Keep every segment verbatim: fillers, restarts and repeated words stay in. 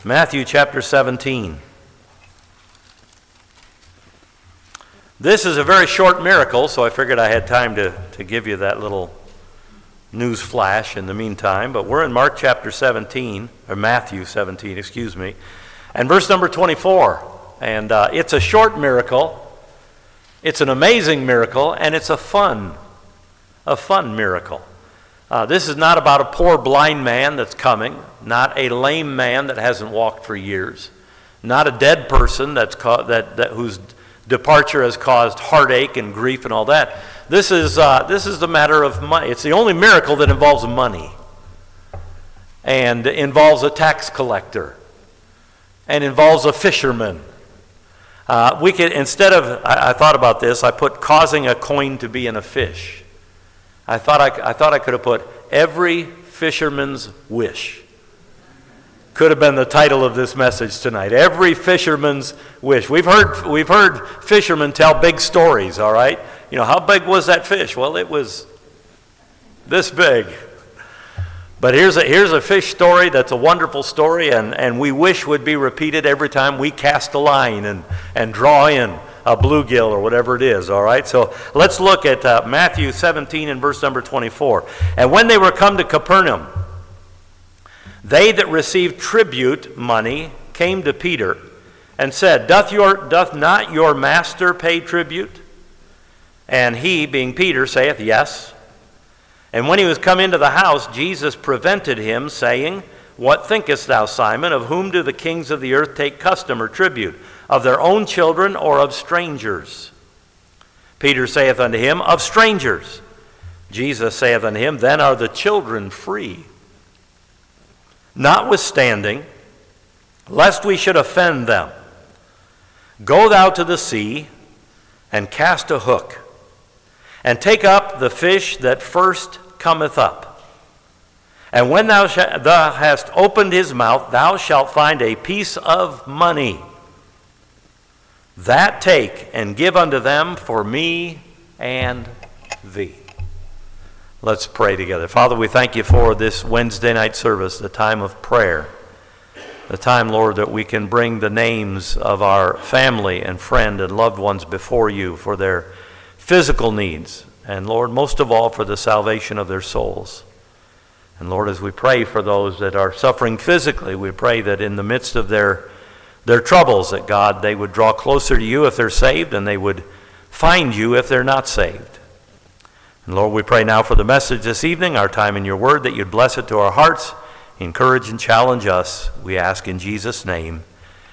Matthew chapter seventeen. This is a very short miracle, so I figured I had time to, to give you that little news flash in the meantime. But we're in Mark chapter seventeen, or Matthew seventeen, excuse me, and verse number twenty-four. And uh, it's a short miracle, it's an amazing miracle, and it's a fun, a fun miracle. Uh, this is not about a poor blind man that's coming, not a lame man that hasn't walked for years, not a dead person that's ca- that, that whose departure has caused heartache and grief and all that. This is uh, this is the matter of money. It's the only miracle that involves money and involves a tax collector and involves a fisherman. Uh, we could instead of I, I thought about this. I put causing a coin to be in a fish. I thought I, I thought I could have put every fisherman's wish. Could have been the title of this message tonight. Every fisherman's wish. We've heard we've heard fishermen tell big stories, all right? You know, how big was that fish? Well, it was this big. But here's a here's a fish story that's a wonderful story, and, and we wish would be repeated every time we cast a line and, and draw in a bluegill or whatever it is, all right? So let's look at uh, Matthew seventeen and verse number twenty-four. And when they were come to Capernaum, they that received tribute money came to Peter and said, Doth your doth not your master pay tribute? And he, being Peter, saith, Yes. And when he was come into the house, Jesus prevented him, saying, What thinkest thou, Simon? Of whom do the kings of the earth take custom or tribute? Of their own children or of strangers? Peter saith unto him, Of strangers. Jesus saith unto him, Then are the children free. Notwithstanding, lest we should offend them, go thou to the sea and cast a hook, and take up the fish that first cometh up. And when thou, sh- thou hast opened his mouth, thou shalt find a piece of money. That take and give unto them for me and thee. Let's pray together. Father, we thank you for this Wednesday night service, the time of prayer. The time, Lord, that we can bring the names of our family and friend and loved ones before you for their physical needs. And Lord, most of all, for the salvation of their souls. And Lord, as we pray for those that are suffering physically, we pray that in the midst of their their troubles, that God, they would draw closer to you if they're saved, and they would find you if they're not saved. And Lord, we pray now for the message this evening, our time in your word, that you'd bless it to our hearts, encourage and challenge us. We ask in Jesus' name,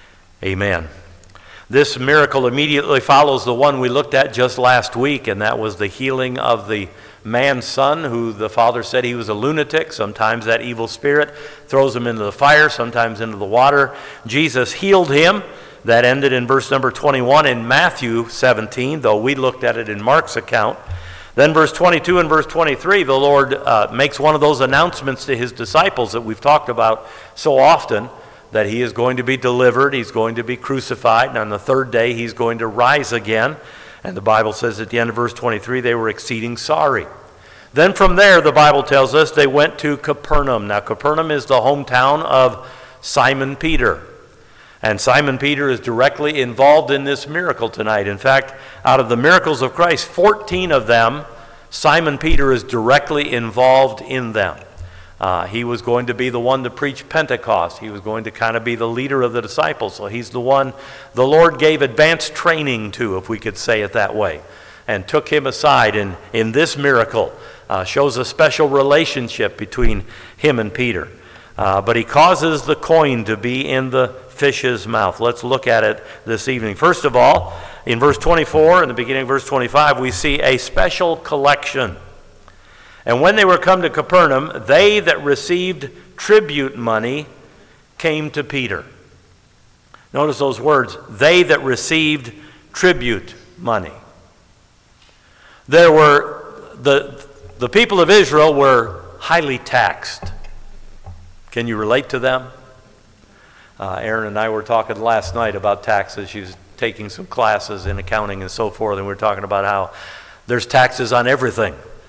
amen. This miracle immediately follows the one we looked at just last week, and that was the healing of the man's son, who the father said he was a lunatic. Sometimes that evil spirit throws him into the fire, sometimes into the water. Jesus healed him. That ended in verse number twenty-one in Matthew seventeen, though we looked at it in Mark's account. Then verse twenty-two and verse twenty-three, the Lord uh, makes one of those announcements to his disciples that we've talked about so often, that he is going to be delivered, he's going to be crucified, and on the third day he's going to rise again. And the Bible says at the end of verse twenty-three, they were exceeding sorry. Then from there, the Bible tells us, they went to Capernaum. Now, Capernaum is the hometown of Simon Peter. And Simon Peter is directly involved in this miracle tonight. In fact, out of the miracles of Christ, fourteen of them, Simon Peter is directly involved in them. Uh, he was going to be the one to preach Pentecost. He was going to kind of be the leader of the disciples. So he's the one the Lord gave advanced training to, if we could say it that way, and took him aside. And in this miracle, uh, shows a special relationship between him and Peter. Uh, but he causes the coin to be in the fish's mouth. Let's look at it this evening. First of all, in verse twenty-four, in the beginning of verse twenty-five, we see a special collection. And when they were come to Capernaum, they that received tribute money came to Peter. Notice those words, they that received tribute money. There were, the, the people of Israel were highly taxed. Can you relate to them? Uh, Aaron and I were talking last night about taxes. She was taking some classes in accounting and so forth, and we were talking about how there's taxes on everything.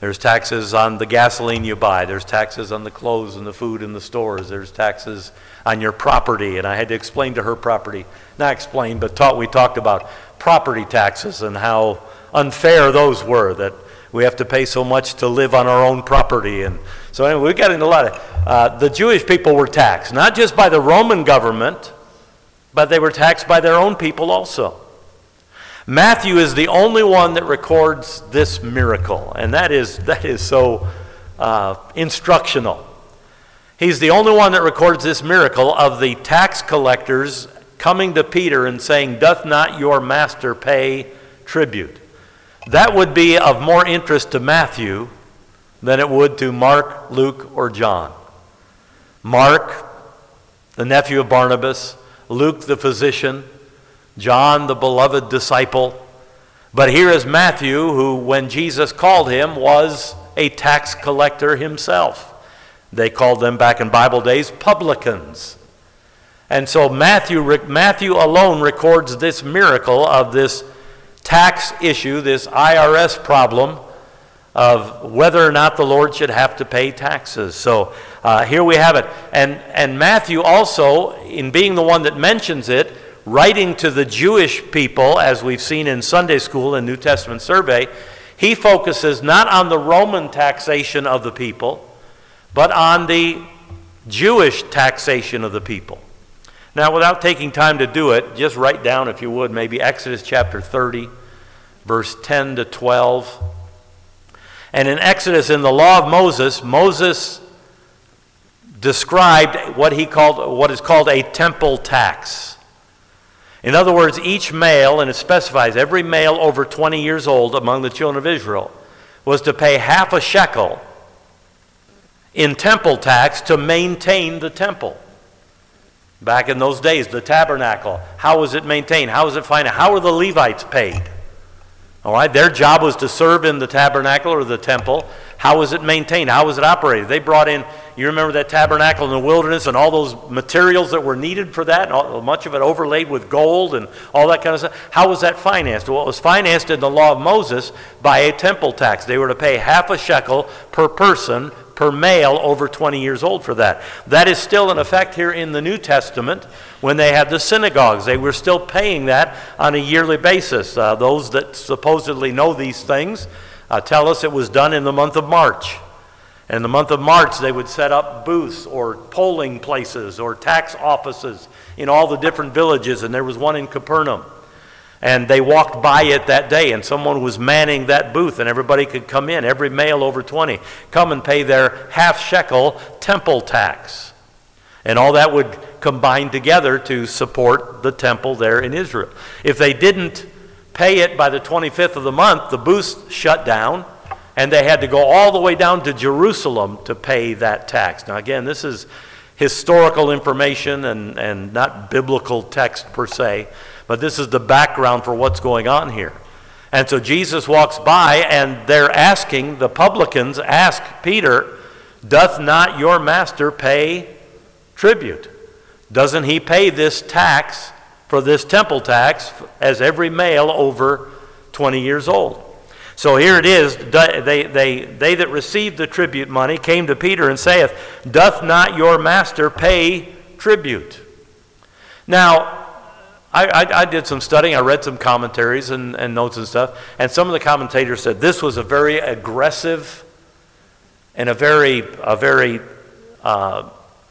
There's taxes on the gasoline you buy. There's taxes on the clothes and the food in the stores. There's taxes on your property. And I had to explain to her property, not explain, but taught, we talked about property taxes and how unfair those were, that we have to pay so much to live on our own property. And so anyway, we got into a lot of, uh, the Jewish people were taxed, not just by the Roman government, but they were taxed by their own people also. Matthew is the only one that records this miracle, and that is that is so uh, instructional. He's the only one that records this miracle of the tax collectors coming to Peter and saying, "Doth not your master pay tribute?" That would be of more interest to Matthew than it would to Mark, Luke, or John. Mark, the nephew of Barnabas, Luke, the physician, John, the beloved disciple. But here is Matthew, who, when Jesus called him, was a tax collector himself. They called them back in Bible days publicans. And so Matthew, Matthew alone records this miracle of this tax issue, this I R S problem of whether or not the Lord should have to pay taxes. So uh, here we have it. And, and Matthew also, in being the one that mentions it, writing to the Jewish people, as we've seen in Sunday school and New Testament survey, he focuses not on the Roman taxation of the people, but on the Jewish taxation of the people. Now, without taking time to do it, just write down, if you would, maybe Exodus chapter thirty, verse ten to twelve. And in Exodus, in the law of Moses, Moses described what he called, what is called a temple tax. In other words, each male, and it specifies every male over twenty years old among the children of Israel, was to pay half a shekel in temple tax to maintain the temple. Back in those days, the tabernacle, how was it maintained? How was it financed? How were the Levites paid? All right, their job was to serve in the tabernacle or the temple. How was it maintained? How was it operated? They brought in, you remember that tabernacle in the wilderness and all those materials that were needed for that, and all, much of it overlaid with gold and all that kind of stuff. How was that financed? Well, it was financed in the law of Moses by a temple tax. They were to pay half a shekel per person, per male over twenty years old for that. That is still in effect here in the New Testament when they had the synagogues. They were still paying that on a yearly basis. Uh, those that supposedly know these things uh, tell us it was done in the month of March. And in the month of March, they would set up booths or polling places or tax offices in all the different villages, and there was one in Capernaum. And they walked by it that day, and someone was manning that booth, and everybody could come in, every male over twenty, come and pay their half shekel temple tax. And all that would combine together to support the temple there in Israel. If they didn't pay it by the twenty-fifth of the month, the booths shut down, and they had to go all the way down to Jerusalem to pay that tax. Now again, this is historical information and, and not biblical text per se, but this is the background for what's going on here. And so Jesus walks by, and they're asking, the publicans ask Peter, "Doth not your master pay tribute? Doesn't he pay this tax for this temple tax as every male over twenty years old?" So here it is, they, they, they that received the tribute money came to Peter and saith, "Doth not your master pay tribute?" Now, I, I, I did some studying, I read some commentaries and, and notes and stuff, and some of the commentators said this was a very aggressive and a very, a very, uh,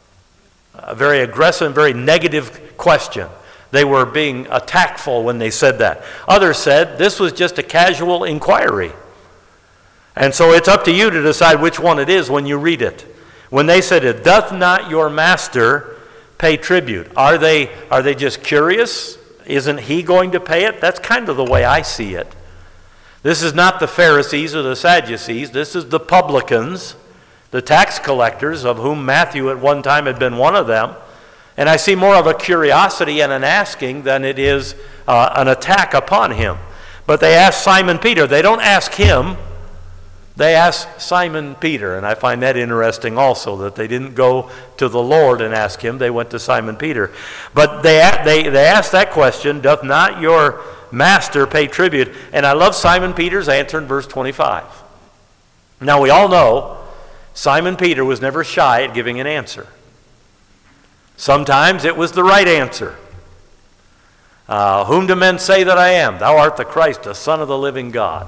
a very aggressive and very negative question. They were being attackful when they said that. Others said this was just a casual inquiry. And so it's up to you to decide which one it is when you read it. When they said it, "Doth not your master pay tribute?" Are they, are they just curious? Isn't he going to pay it? That's kind of the way I see it. This is not the Pharisees or the Sadducees. This is the publicans, the tax collectors, of whom Matthew at one time had been one of them. And I see more of a curiosity and an asking than it is uh, an attack upon him. But they ask Simon Peter. They don't ask him. They ask Simon Peter. And I find that interesting also, that they didn't go to the Lord and ask him. They went to Simon Peter. But they, they, they asked that question, "Doth not your master pay tribute?" And I love Simon Peter's answer in verse twenty-five. Now we all know Simon Peter was never shy at giving an answer. Sometimes it was the right answer. Uh, Whom do men say that I am? Thou art the Christ, the Son of the living God.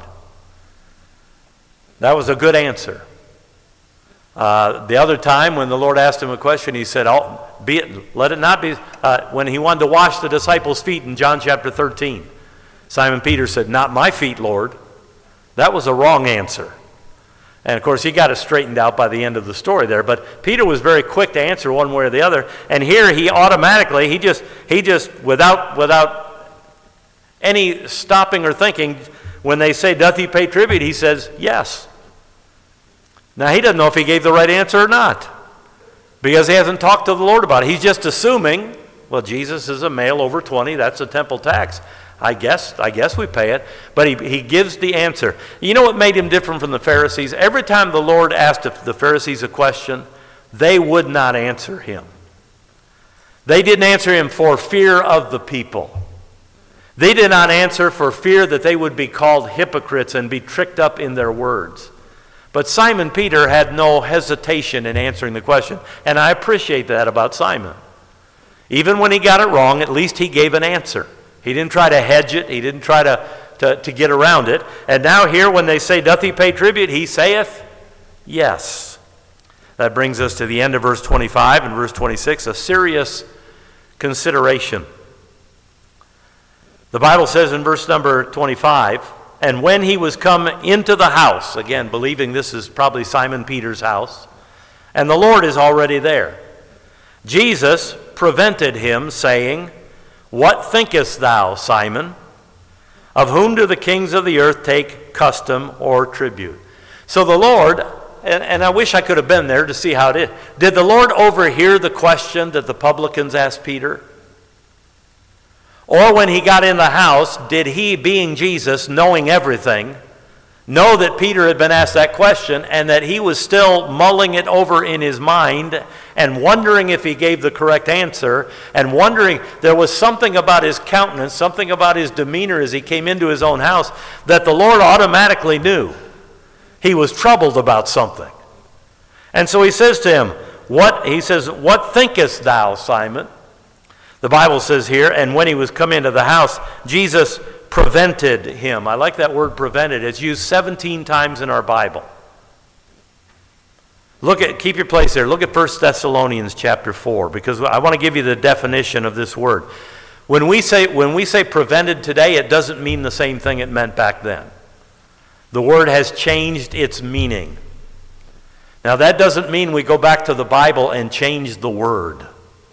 That was a good answer. Uh, the other time when the Lord asked him a question, he said, oh, be it, let it not be, uh, when he wanted to wash the disciples' feet in John chapter thirteen, Simon Peter said, not my feet, Lord. That was a wrong answer. And of course, he got it straightened out by the end of the story there. But Peter was very quick to answer one way or the other. And here he automatically, he just, he just without, without any stopping or thinking, when they say, doth he pay tribute? He says, yes. Now, he doesn't know if he gave the right answer or not, because he hasn't talked to the Lord about it. He's just assuming, well, Jesus is a male over twenty. That's a temple tax. I guess I guess we pay it. But he, he gives the answer. You know what made him different from the Pharisees? Every time the Lord asked the Pharisees a question, they would not answer him. They didn't answer him for fear of the people. They did not answer for fear that they would be called hypocrites and be tricked up in their words. But Simon Peter had no hesitation in answering the question. And I appreciate that about Simon. Even when he got it wrong, at least he gave an answer. He didn't try to hedge it. He didn't try to, to, to get around it. And now here when they say, doth he pay tribute? He saith, yes. That brings us to the end of verse twenty-five and verse twenty-six, a serious consideration. The Bible says in verse number twenty-five, and when he was come into the house, again, believing this is probably Simon Peter's house, and the Lord is already there, Jesus prevented him, saying, what thinkest thou, Simon? Of whom do the kings of the earth take custom or tribute? So the Lord, and, and I wish I could have been there to see how it is. Did the Lord overhear the question that the publicans asked Peter? Or when he got in the house, did he, being Jesus, knowing everything, know that Peter had been asked that question and that he was still mulling it over in his mind and wondering if he gave the correct answer and wondering, there was something about his countenance, something about his demeanor as he came into his own house that the Lord automatically knew he was troubled about something. And so he says to him, what, he says, what thinkest thou, Simon? The Bible says here, and when he was come into the house, Jesus prevented him. I like that word prevented. It's used seventeen times in our Bible. Look at, keep your place there. Look at First Thessalonians chapter four, because I want to give you the definition of this word. When we say, when we say prevented today, it doesn't mean the same thing it meant back then. The word has changed its meaning. Now that doesn't mean we go back to the Bible and change the word.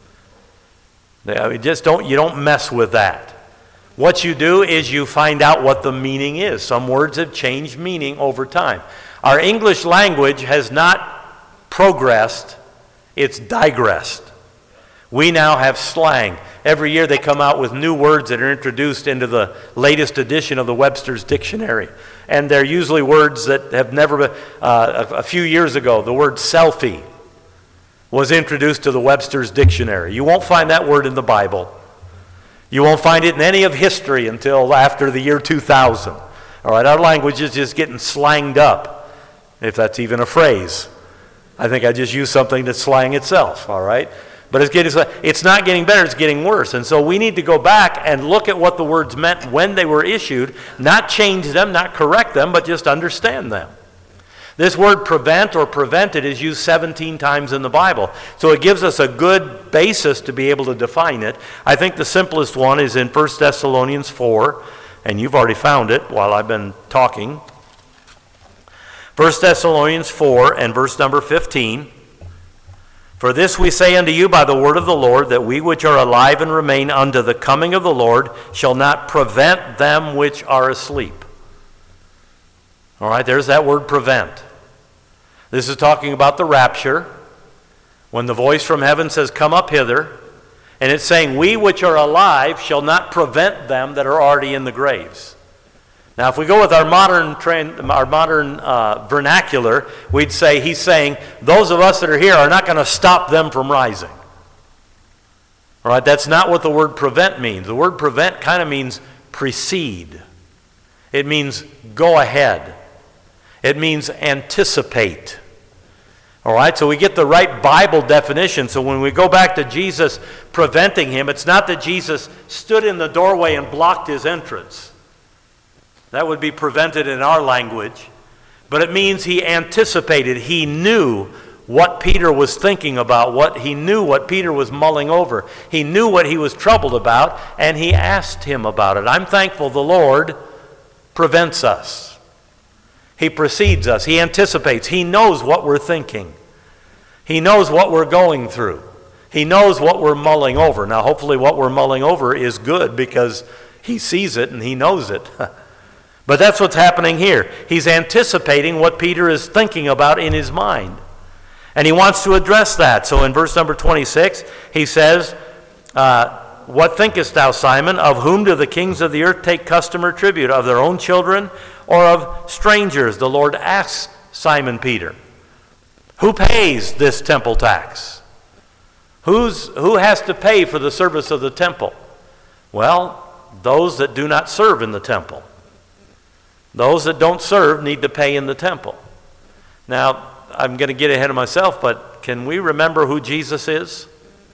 You just don't, you don't mess with that. What you do is you find out what the meaning is. Some words have changed meaning over time. Our English language has not progressed, it's digressed. We now have slang. Every year they come out with new words that are introduced into the latest edition of the Webster's Dictionary. And they're usually words that have never been, uh, a, a few years ago, the word selfie was introduced to the Webster's Dictionary. You won't find that word in the Bible. You won't find it in any of history until after the year two thousand. All right, our language is just getting slanged up, if that's even a phrase. I think I just used something that's slang itself, all right? But it's getting, it's not getting better, it's getting worse. And so we need to go back and look at what the words meant when they were issued, not change them, not correct them, but just understand them. This word prevent or prevented is used seventeen times in the Bible. So it gives us a good basis to be able to define it. I think the simplest one is in First Thessalonians four, and you've already found it while I've been talking. First Thessalonians four and verse number fifteen. For this we say unto you by the word of the Lord, that we which are alive and remain unto the coming of the Lord shall not prevent them which are asleep. All right, there's that word prevent. This is talking about the rapture, when the voice from heaven says, come up hither, and it's saying, we which are alive shall not prevent them that are already in the graves. Now, if we go with our modern our modern uh, vernacular, we'd say, he's saying, those of us that are here are not going to stop them from rising. All right, that's not what the word prevent means. The word prevent kind of means precede. It means go ahead. It means anticipate. All right, so we get the right Bible definition. So when we go back to Jesus preventing him, it's not that Jesus stood in the doorway and blocked his entrance. That would be prevented in our language. But it means he anticipated. He knew what Peter was thinking about, what he knew what Peter was mulling over. He knew what he was troubled about, and he asked him about it. I'm thankful the Lord prevents us. He precedes us. He anticipates. He knows what we're thinking. He knows what we're going through. He knows what we're mulling over. Now, hopefully what we're mulling over is good because he sees it and he knows it. But that's what's happening here. He's anticipating what Peter is thinking about in his mind. And he wants to address that. So in verse number twenty-six, he says, uh, what thinkest thou, Simon? Of whom do the kings of the earth take custom or tribute? Of their own children or of strangers? The Lord asks Simon Peter, who pays this temple tax? Who's, who has to pay for the service of the temple? Well, those that do not serve in the temple. Those that don't serve need to pay in the temple. Now, I'm going to get ahead of myself, but can we remember who Jesus is?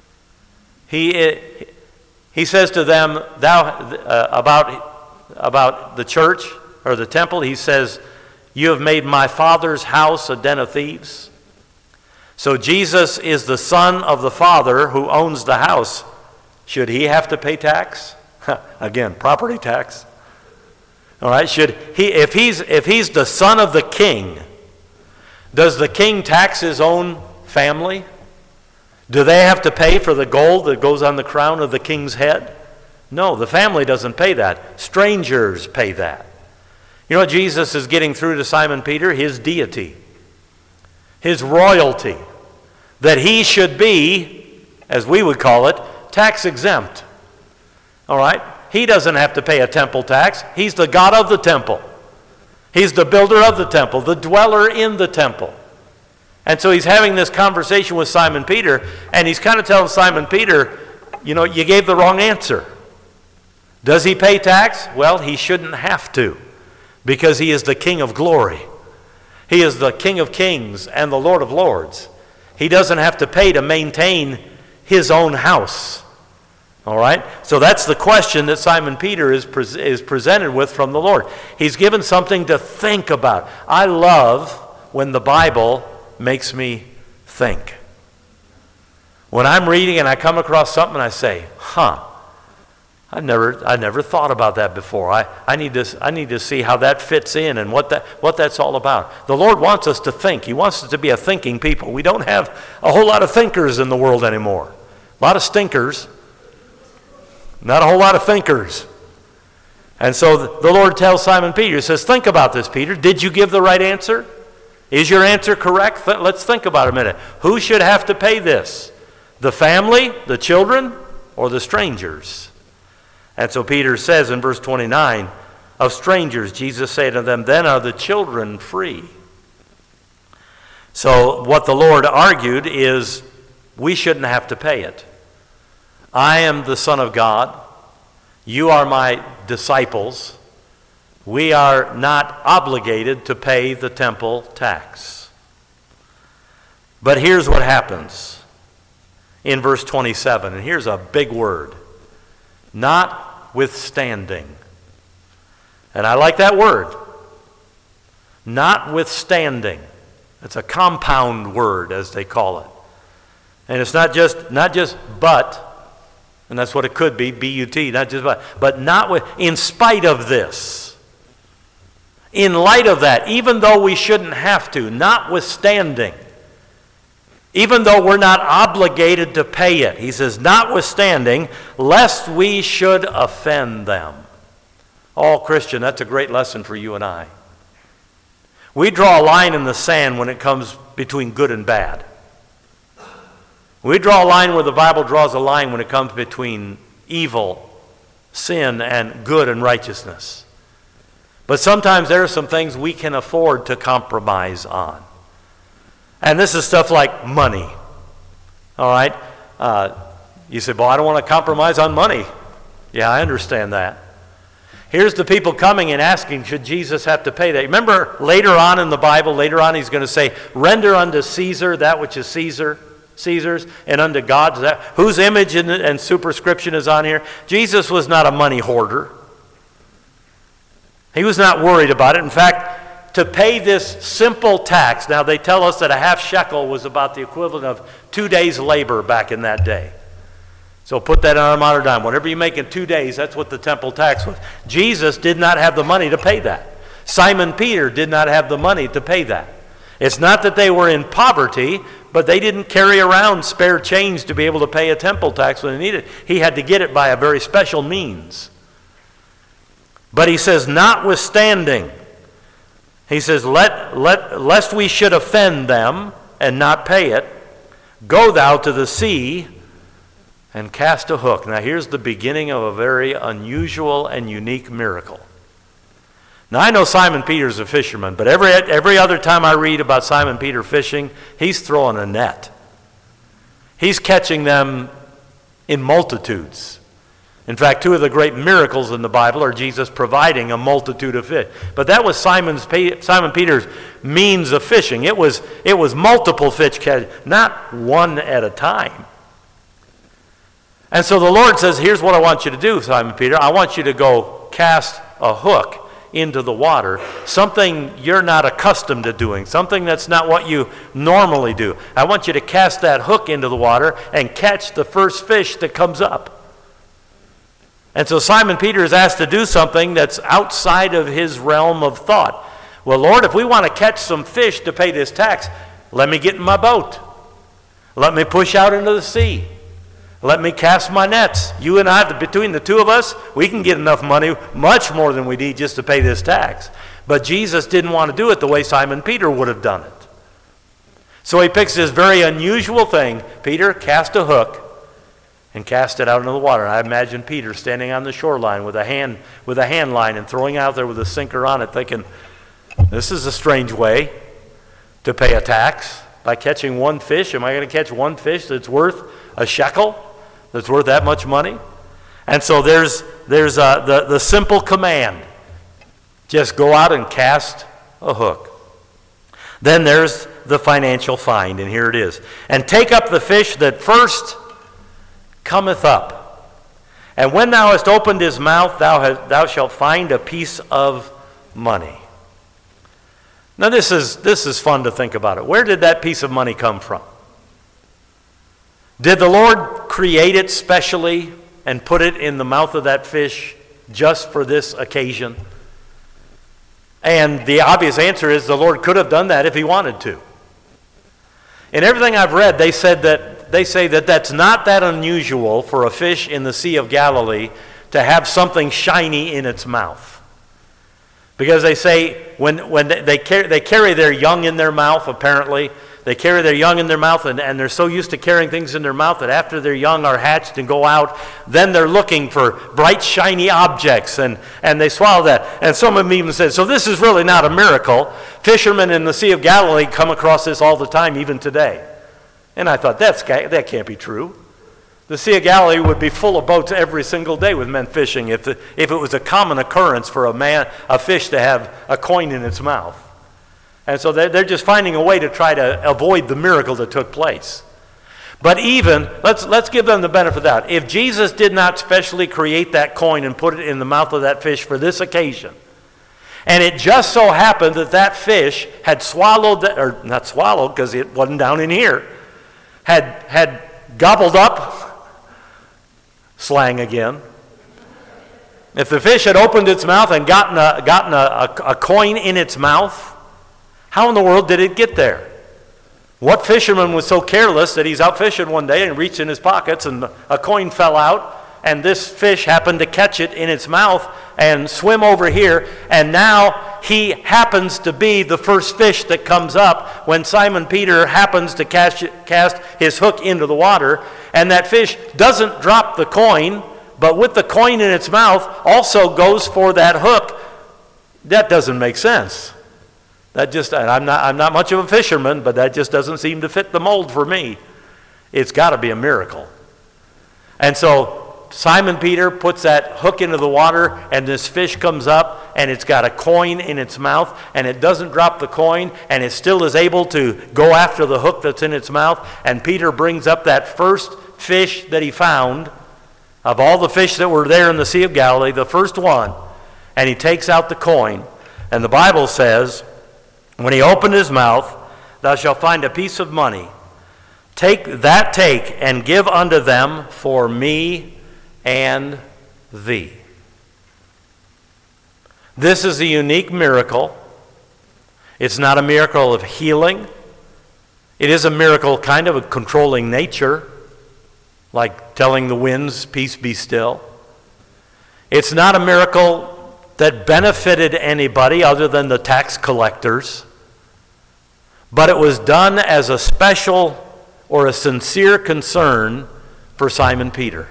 He, he says to them thou, uh, about, about the church or the temple, he says, you have made my Father's house a den of thieves. So Jesus is the son of the Father who owns the house. Should he have to pay tax? Again, property tax. All right, should he, if he's, if he's the son of the king, does the king tax his own family? Do they have to pay for the gold that goes on the crown of the king's head? No, the family doesn't pay that. Strangers pay that. You know what Jesus is getting through to Simon Peter? His deity, his royalty, that he should be, as we would call it, tax exempt. All right? He doesn't have to pay a temple tax. He's the God of the temple. He's the builder of the temple, the dweller in the temple. And so he's having this conversation with Simon Peter, and he's kind of telling Simon Peter, you know, you gave the wrong answer. Does he pay tax? Well, he shouldn't have to, because he is the King of glory. He is the King of kings and the Lord of lords. He doesn't have to pay to maintain his own house. All right? So that's the question that Simon Peter is, pre- is presented with from the Lord. He's given something to think about. I love when the Bible makes me think. When I'm reading and I come across something and I say, huh, I never I never thought about that before. I, I need to I need to see how that fits in and what that what that's all about. The Lord wants us to think. He wants us to be a thinking people. We don't have a whole lot of thinkers in the world anymore. A lot of stinkers. Not a whole lot of thinkers. And so the Lord tells Simon Peter, he says, think about this, Peter. Did you give the right answer? Is your answer correct? Let's think about it a minute. Who should have to pay this? The family, the children, or the strangers? And so Peter says in verse twenty-nine, of strangers, Jesus said to them, then are the children free. So what the Lord argued is we shouldn't have to pay it. I am the Son of God. You are my disciples. We are not obligated to pay the temple tax. But here's what happens in verse twenty-seven, and here's a big word. Notwithstanding. And I like that word. Notwithstanding. It's a compound word, as they call it. And it's not just not just but, and that's what it could be, B U T, not just but, but not with, in spite of this. In light of that, even though we shouldn't have to, notwithstanding, even though we're not obligated to pay it, he says, notwithstanding, lest we should offend them. Oh, Christian, that's a great lesson for you and I. We draw a line in the sand when it comes between good and bad. We draw a line where the Bible draws a line when it comes between evil, sin, and good and righteousness. But sometimes there are some things we can afford to compromise on. And this is stuff like money. All right? Uh, you say, well, I don't want to compromise on money. Yeah, I understand that. Here's the people coming and asking, should Jesus have to pay that? Remember later on in the Bible, later on he's going to say, render unto Caesar that which is Caesar, Caesar's, and unto God that. Whose image and, and superscription is on here? Jesus was not a money hoarder. He was not worried about it. In fact, to pay this simple tax, now they tell us that a half shekel was about the equivalent of two days' labor back in that day. So put that on a modern dime. Whatever you make in two days, that's what the temple tax was. Jesus did not have the money to pay that. Simon Peter did not have the money to pay that. It's not that they were in poverty, but they didn't carry around spare change to be able to pay a temple tax when they needed it. He had to get it by a very special means. But he says, notwithstanding, he says, let, let, lest we should offend them and not pay it, go thou to the sea and cast a hook. Now here's the beginning of a very unusual and unique miracle. Now I know Simon Peter's a fisherman, but every, every other time I read about Simon Peter fishing, he's throwing a net. He's catching them in multitudes. In fact, two of the great miracles in the Bible are Jesus providing a multitude of fish. But that was Simon's, Simon Peter's means of fishing. It was, it was multiple fish catch, not one at a time. And so the Lord says, here's what I want you to do, Simon Peter. I want you to go cast a hook into the water, something you're not accustomed to doing, something that's not what you normally do. I want you to cast that hook into the water and catch the first fish that comes up. And so Simon Peter is asked to do something that's outside of his realm of thought. Well, Lord, if we want to catch some fish to pay this tax, let me get in my boat. Let me push out into the sea. Let me cast my nets. You and I, between the two of us, we can get enough money, much more than we need just to pay this tax. But Jesus didn't want to do it the way Simon Peter would have done it. So he picks this very unusual thing. Peter, cast a hook and cast it out into the water. And I imagine Peter standing on the shoreline with a hand with a hand line and throwing out there with a sinker on it, thinking, this is a strange way to pay a tax. By catching one fish, am I going to catch one fish that's worth a shekel? That's worth that much money? And so there's there's uh, the, the simple command. Just go out and cast a hook. Then there's the financial find, and here it is. And take up the fish that first cometh up. And when thou hast opened his mouth, thou, hast, thou shalt find a piece of money. Now this is, this is fun to think about it. Where did that piece of money come from? Did the Lord create it specially and put it in the mouth of that fish just for this occasion? And the obvious answer is the Lord could have done that if he wanted to. In everything I've read, they said that they say that that's not that unusual for a fish in the Sea of Galilee to have something shiny in its mouth. Because they say when, when they, they, carry, they carry their young in their mouth, apparently. They carry their young in their mouth, and, and they're so used to carrying things in their mouth that after their young are hatched and go out, then they're looking for bright, shiny objects, and, and they swallow that. And some of them even said, so this is really not a miracle. Fishermen in the Sea of Galilee come across this all the time, even today. And I thought, That's, that can't be true. The Sea of Galilee would be full of boats every single day with men fishing if, the, if it was a common occurrence for a man, a fish to have a coin in its mouth. And so they're just finding a way to try to avoid the miracle that took place. But even, let's, let's give them the benefit of that. If Jesus did not specially create that coin and put it in the mouth of that fish for this occasion, and it just so happened that that fish had swallowed, that, or not swallowed because it wasn't down in here, had, had gobbled up, slang again. If the fish had opened its mouth and gotten a, gotten a, a, a coin in its mouth, how in the world did it get there? What fisherman was so careless that he's out fishing one day and reached in his pockets and a coin fell out and this fish happened to catch it in its mouth and swim over here, and now he happens to be the first fish that comes up when Simon Peter happens to cast, cast his hook into the water, and that fish doesn't drop the coin, but with the coin in its mouth also goes for that hook. That doesn't make sense. That just, I'm not, I'm not much of a fisherman, but that just doesn't seem to fit the mold for me. It's got to be a miracle. And so Simon Peter puts that hook into the water, and this fish comes up, and it's got a coin in its mouth, and it doesn't drop the coin, and it still is able to go after the hook that's in its mouth. And Peter brings up that first fish that he found, of all the fish that were there in the Sea of Galilee, the first one, and he takes out the coin. And the Bible says, when he opened his mouth, thou shalt find a piece of money. Take that, take, and give unto them for me and thee. This is a unique miracle. It's not a miracle of healing. It is a miracle kind of a controlling nature, like telling the winds, peace be still. It's not a miracle that benefited anybody other than the tax collectors, but it was done as a special or a sincere concern for Simon Peter,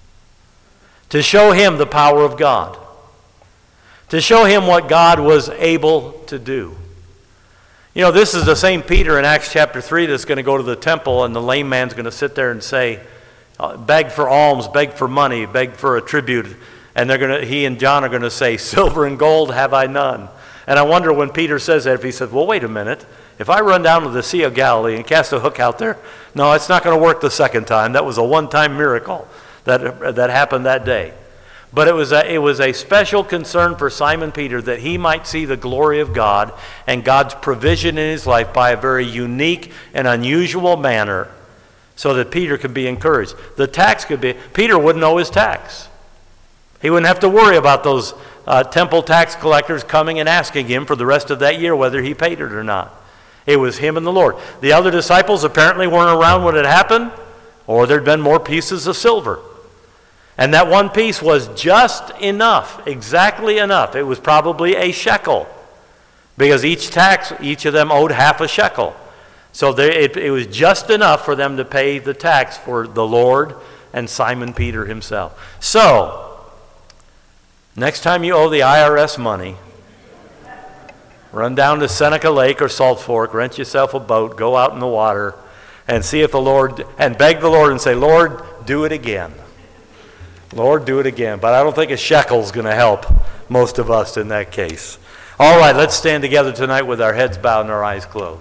to show him the power of God, to show him what God was able to do. You know, this is the same Peter in Acts chapter three that's going to go to the temple, and the lame man's going to sit there and say, beg for alms, beg for money, beg for a tribute. And they're going to, he and John are going to say, silver and gold have I none. And I wonder when Peter says that, if he says, well, wait a minute. If I run down to the Sea of Galilee and cast a hook out there, no, it's not going to work the second time. That was a one-time miracle that, that happened that day. But it was, a, it was a special concern for Simon Peter that he might see the glory of God and God's provision in his life by a very unique and unusual manner, so that Peter could be encouraged. The tax could be, Peter wouldn't owe his tax. He wouldn't have to worry about those uh, temple tax collectors coming and asking him for the rest of that year whether he paid it or not. It was him and the Lord. The other disciples apparently weren't around when it happened, or there'd been more pieces of silver. And that one piece was just enough, exactly enough. It was probably a shekel, because each tax, each of them owed half a shekel. So there, it, it was just enough for them to pay the tax for the Lord and Simon Peter himself. So, next time you owe the I R S money, run down to Seneca Lake or Salt Fork, rent yourself a boat, go out in the water, and see if the Lord, and beg the Lord and say, Lord, do it again. Lord, do it again. But I don't think a shekel's going to help most of us in that case. All right, let's stand together tonight with our heads bowed and our eyes closed.